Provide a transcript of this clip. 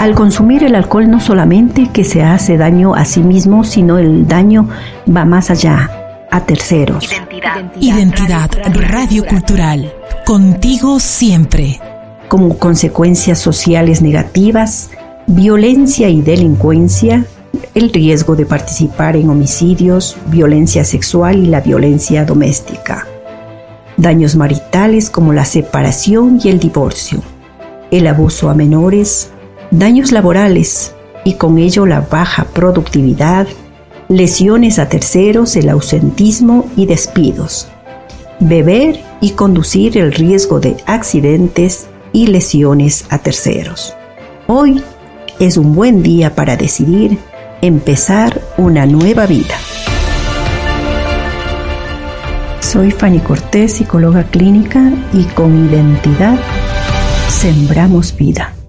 Al consumir el alcohol no solamente que se hace daño a sí mismo, sino el daño va más allá, a terceros. Identidad Radio Cultural. Contigo siempre. Como consecuencias sociales negativas, violencia y delincuencia, el riesgo de participar en homicidios, violencia sexual y la violencia doméstica. Daños maritales como la separación y el divorcio, el abuso a menores, daños laborales y con ello la baja productividad, lesiones a terceros, el ausentismo y despidos. Beber y conducir, el riesgo de accidentes y lesiones a terceros. Hoy es un buen día para decidir empezar una nueva vida. Soy Fanny Cortés, psicóloga clínica, y con Identidad sembramos vida.